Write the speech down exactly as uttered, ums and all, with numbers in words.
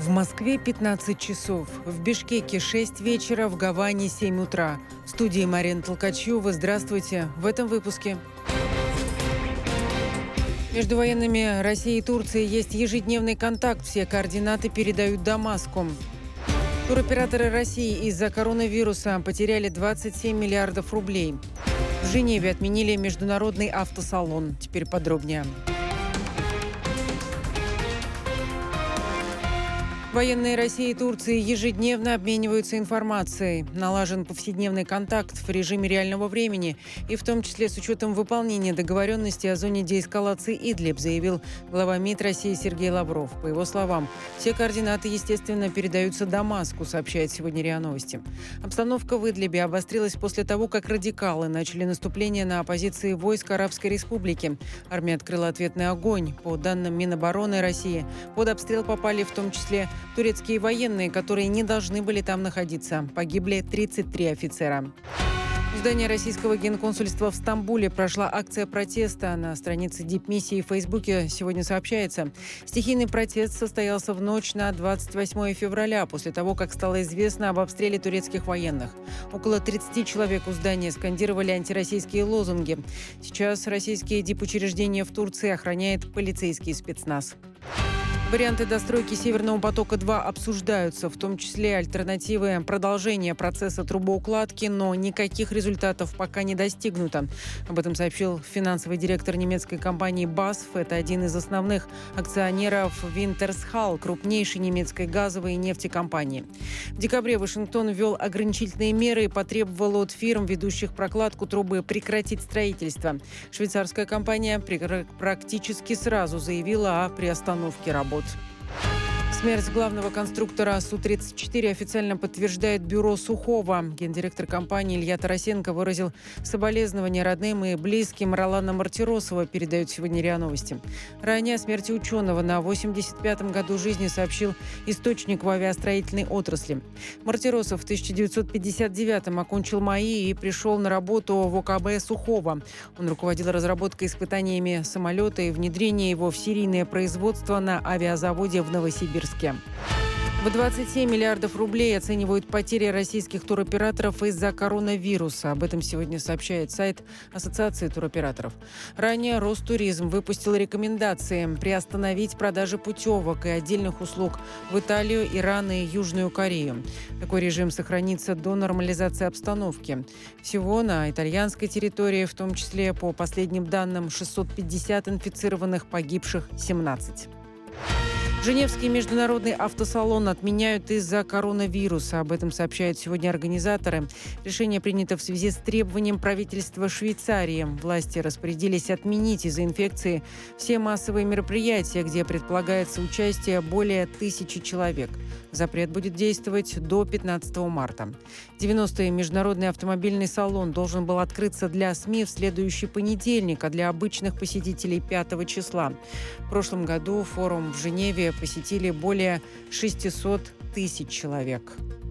В Москве пятнадцать часов, в Бишкеке шесть вечера, в Гаване семь утра. В студии Марина Толкачева. Здравствуйте. В этом выпуске. Между военными России и Турции есть ежедневный контакт. Все координаты передают Дамаску. Туроператоры России из-за коронавируса потеряли двадцать семь миллиардов рублей. В Женеве отменили международный автосалон. Теперь подробнее. Военные России и Турции ежедневно обмениваются информацией. Налажен повседневный контакт в режиме реального времени и в том числе с учетом выполнения договоренности о зоне деэскалации Идлиб, заявил глава МИД России Сергей Лавров. По его словам, все координаты, естественно, передаются Дамаску, сообщает сегодня РИА Новости. Обстановка в Идлибе обострилась после того, как радикалы начали наступление на оппозиции войск Арабской Республики. Армия открыла ответный огонь. По данным Минобороны России, под обстрел попали в том числе турецкие военные, которые не должны были там находиться. Погибли тридцать три офицера. В здании российского генконсульства в Стамбуле прошла акция протеста. На странице дипмиссии в Фейсбуке сегодня сообщается. Стихийный протест состоялся в ночь на двадцать восьмое февраля, после того, как стало известно об обстреле турецких военных. Около тридцати человек у здания скандировали антироссийские лозунги. Сейчас российские дипучреждения в Турции охраняет полицейский спецназ. Варианты достройки «Северного потока-два» обсуждаются, в том числе альтернативы продолжения процесса трубоукладки, но никаких результатов пока не достигнуто. Об этом сообщил финансовый директор немецкой компании «Басф». Это один из основных акционеров «Винтерсхалл», крупнейшей немецкой газовой и нефтекомпании. В декабре Вашингтон ввел ограничительные меры и потребовал от фирм, ведущих прокладку трубы, прекратить строительство. Швейцарская компания практически сразу заявила о приостановке работ. Смерть главного конструктора Су тридцать четыре официально подтверждает бюро Сухого. Гендиректор компании Илья Тарасенко выразил соболезнования родным и близким Ролана Мартиросова, передают сегодня РИА Новости. Ранее о смерти ученого на восемьдесят пятом году жизни сообщил источник в авиастроительной отрасли. Мартиросов в тысяча девятьсот пятьдесят девятом окончил МАИ и пришел на работу в О К Б Сухого. Он руководил разработкой и испытаниями самолета и внедрением его в серийное производство на авиазаводе в Новосибирске. В двадцать семь миллиардов рублей оценивают потери российских туроператоров из-за коронавируса. Об этом сегодня сообщает сайт Ассоциации туроператоров. Ранее Ростуризм выпустил рекомендации приостановить продажи путевок и отдельных услуг в Италию, Иран и Южную Корею. Такой режим сохранится до нормализации обстановки. Всего на итальянской территории, в том числе по последним данным, шестьсот пятьдесят инфицированных, погибших семнадцать. Женевский международный автосалон отменяют из-за коронавируса. Об этом сообщают сегодня организаторы. Решение принято в связи с требованием правительства Швейцарии. Власти распорядились отменить из-за инфекции все массовые мероприятия, где предполагается участие более тысячи человек. Запрет будет действовать до пятнадцатого марта. девяностый международный автомобильный салон должен был открыться для СМИ в следующий понедельник, а для обычных посетителей пятого числа. В прошлом году форум в Женеве посетили более шестисот тысяч человек.